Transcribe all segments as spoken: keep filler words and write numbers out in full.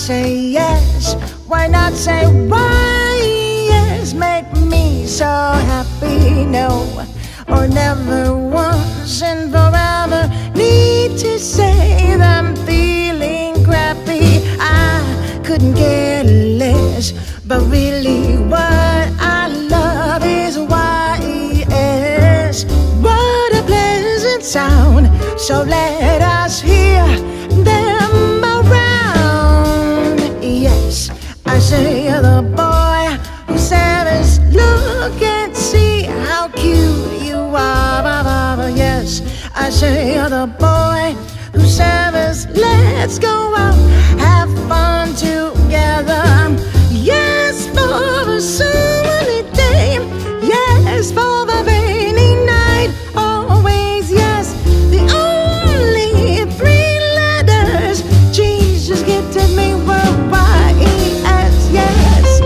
say yes? Why not say why? Yes, make me so happy. No, or never once and forever need to say that I'm feeling crappy. I couldn't care less, but really what I love is Y E S. What a pleasant sound, so let us hear them around. Yes, I say the boy who says, look and see how cute you are. Yes, I say the boy who says, let's go out, have fun together. Yes, for a sunny day. Yes, for the rainy night. Always yes, the only three letters Jesus gifted me were Y E S. Yes.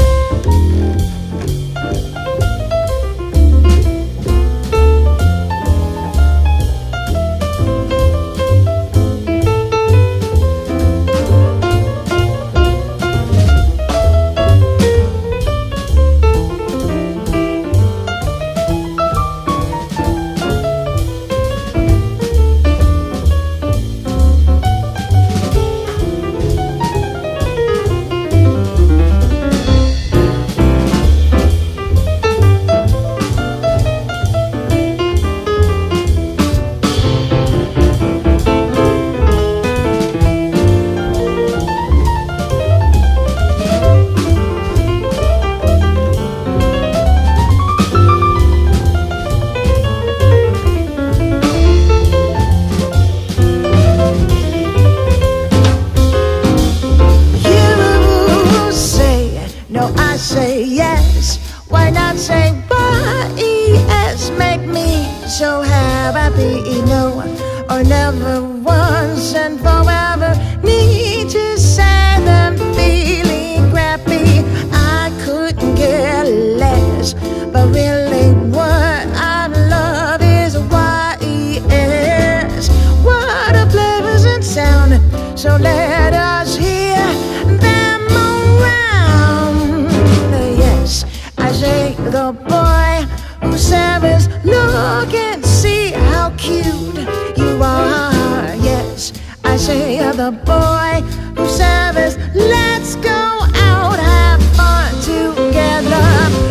No, I say yes. Why not say Y E S? Make me so happy. No, or never once and forever need to say that I'm feeling crappy. I couldn't care less, but really what I love is Y E S. What a pleasant sound, so let us hear them around. Yes, I say the boy who says, look and see how cute you are. Yes, I say the boy who says, let's go out, have fun together.